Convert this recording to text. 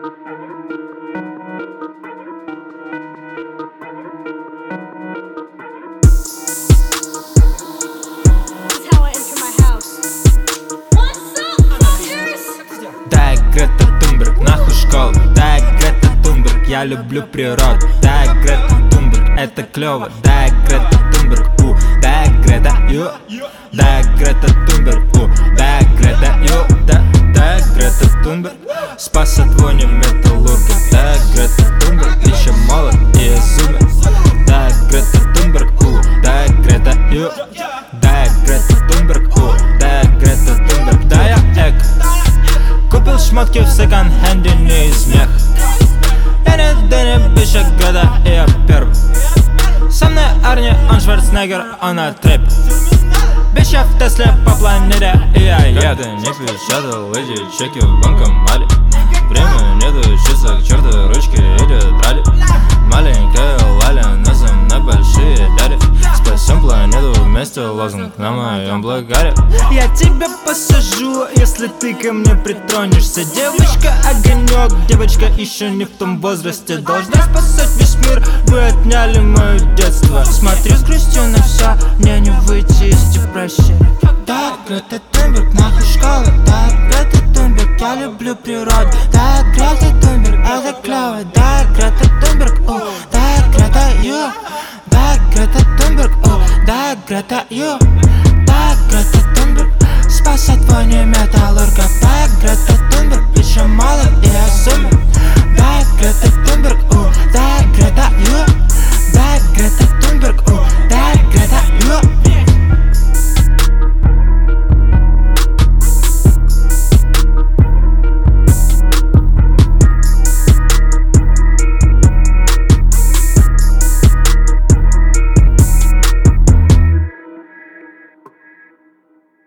Так, Грета Тунберг, нахуй школу. Так, Грета Тунберг, я люблю природу. Так, Грета Тунберг, это клево. Так, Грета Тунберг, так, Грета, ю. Так, Грета Тунберг, так, Грета, ю. Так, Грета Тунберг, спас от вони металлурга. Так, Грета Тунберг, еще молод и изумер. Так, Грета Тунберг, так, Грета, ю. Так, Грета Тунберг, так, Грета Тунберг, да я эк. Купил шмотки в секонд-хенде не из меха. Я не Дэнни, Биша, Грета, и я первый. Со мной Арни, он Шварценеггер, он на трэпе. Бича в Тесле по планете, и я еду. Не печатал эти чеки в банкомате. Время нету, чисто к черту, ручки или трали. Маленькая Лаля, но за мной большие дяди. Спасем планету вместе, лозунг на моем блогаре. Я тебя посажу, если ты ко мне притронешься. Девочка огонек, девочка еще не в том возрасте. Должна спасать весь мир, вы отняли мое детство. Смотрю с грустью на все, мне не выйти из депрессии. Так, Грета Тунберг, нахуй школа. Так, Грета Тунберг, я люблю природу. Так, Грета Тунберг, это клево. Так, Грета Тунберг, так, Грета, ю. Так, Грета Тунберг, так, Грета, ю. Так, Грета Тунберг, спасать вони металлурга. Так, Грета Тунберг,